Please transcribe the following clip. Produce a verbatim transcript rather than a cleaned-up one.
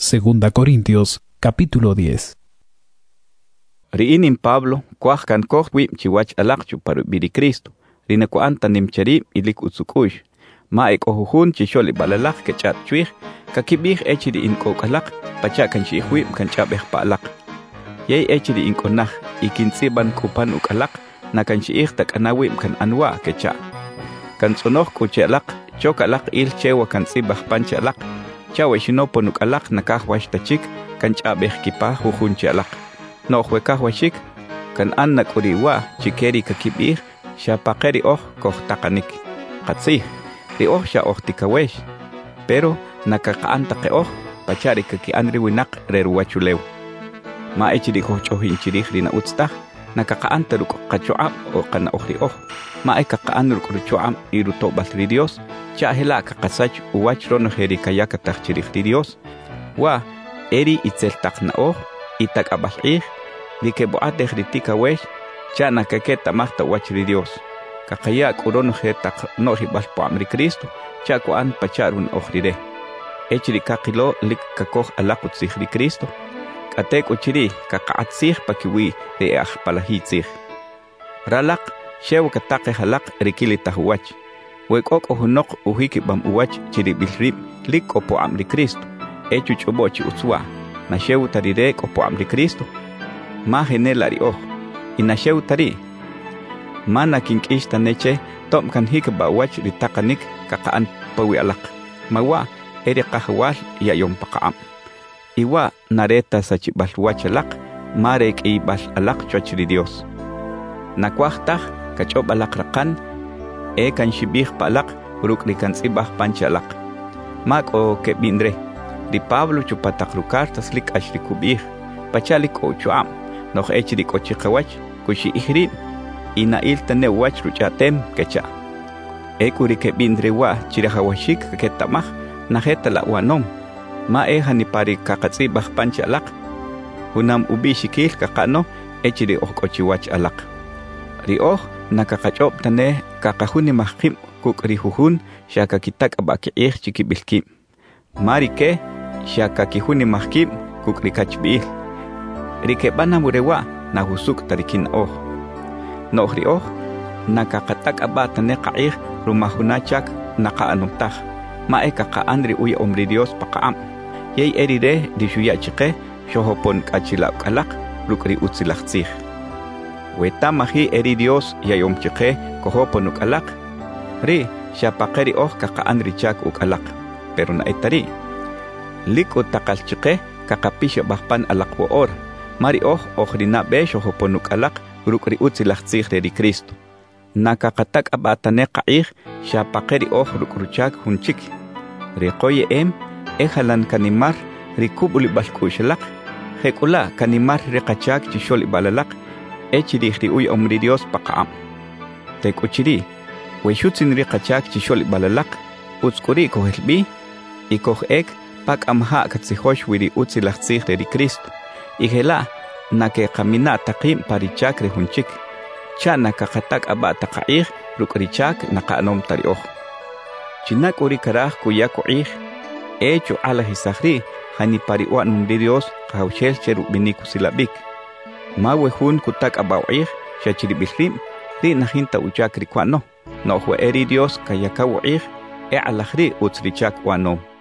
Segunda Corintios, capítulo diez. Riinin Pablo, kuaj kan koh wim chiwach alakchu para biri Cristo. Rina ku anta nimcharib ilik utsukush. Ma ek ohujun chisholi balalak ke chat chuih, kakibih echiri in kokalak, pacha kan chihwim kan chabeh palak. Yay echiri in konah, ikinsiban kupan ukalak, na kan chih tak anawim kan anwa ke cha. Kan sonoh kuchelak, chokalak il chewa kan sibah panchalak, chawe shinopon ukalak nakahwash tachik, kan chabeh kipa hujun chalak. No huekahwashik, kan anak uriwa chikeri kakibih, shapakeri oh koh takanik. Katsih, ri oh sha oh tikawesh, pero nakakaanta ke oh, pachari kaki andri winak reruwachulew. Ma echiri koh chohin chirih rina utstah, nakakaanta ruk kachoam o kana ohri oh, ma e kakaandru kuruchoam iruto basri Dios, cha hela kakasach uwach rono heri kayakatach chirih di Dios, wa eri itzel takna oh, itak abashih, di que boat de critica wesh, cha nakaketa mahta wachri Dios. Kakaya kurono hetak no ribal po amri Cristo, cha kuan pacharun ohrire. Echri kakilo lik kakoh alakut sihri Cristo. Katek uchiri kakaat sih pakiwi de ah palahit sih. Ralak, shew katake halak rikili tahuwach. Wek ok ohunok uhiki bam uwach chiri bilrib lik opo amri Cristo. Echu chobochi utswa. Na shew tarire opo amri Cristo. Ma genelari oh. Ina shew tari. Mana kinkishta neche tom kan hik ba wach ritakanik kakaan pawi alak. Mawa eri kahwal ya yom pakaam. Iwa nareta sa chibal wach alak, marek i bal alak chochri Dios. Nakwahtah kachob alak rakan, e kan shibih pa alak, rukri kan sibah pancha alak. Mag o kebindre, di Pablo chupatak rukar taslik ashri kubih, pachalik o chuam, noch echrik o chikawach, kushi ihrim, ina iltane wach ruchatem kecha. Ekuri kebindre wa chirahawashik kaketamah, nahetala wanom. Ma e hanipari kakatsibah pancha alak, hunam ubishikil kakano, echiri ohkochiwach alak. Ri oh nakakachob tane kakahuni mahkim kuk rihuhun shakakitak abakiih chikibilkim. Mari ke shakakihuni mahkim kuk rikachbil. Rikebana murewa nahusuk tarikin oh. No ri oh nakakatak abatane kaih rumahunachak nakaanumtah. Ma e kakaandri uya omri Dios pakaam. Yay erire di shuya chike shohopon kachilak alak rukri utsilaktsih. Weta mahi eri Dios yayom chike kohopon ukalak. Ri shapakeri oh kakaandri chak ukalak. Pero na etari. Lik utakal chike kakapisha bahpan alak woor. Mari oh ohrina be shohopon ukalak rukri utsilaktsih de Cristo. Nakakatak abatane kaih shapakeri oh rukruchak hunchik. Riqoye em ehalan kanimar rikubuli balkushalak. Hekula kanimar riqachak chisholi balalak. Echiri uy omri Dios pakaam. Tekuchiri weshutsin riqachak chisholi balalak. Utskuri kohelbi ikoh ek pak amha katsihosh wiri utsilaktsih de Cristo. Ihela nake kamina takim parichak rehunchik. Cha nakakatak abata kaih rukrichak nakaanom tarioh. Chinak uri karah kuya kuih. Echo ala hisahri hani pariwan mumbi Dios kahaushel cheru biniku silabik. Mawehun kutak abawih shachiri bilrim ri nahinta uchak rikwano. No hue eri Dios kayaka wuih e alahri utsrichak wano.